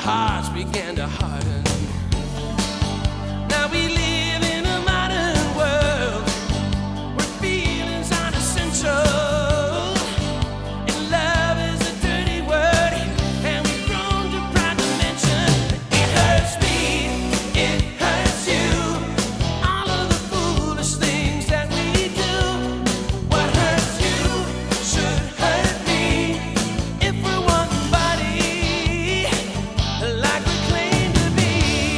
hearts began to harden. Now we live in a modern world where feelings aren't essential, and love is a dirty word, and we've grown too proud to mention. It hurts me, it hurts you, all of the foolish things that we do. What hurts you should hurt me if we're one body, like we claim to be.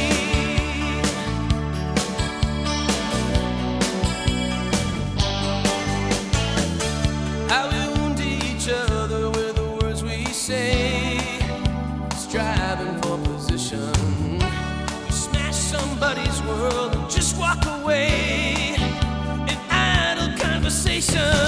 How we wound each other with the words we say, striving for position. We smash somebody's world and just walk away in idle conversation.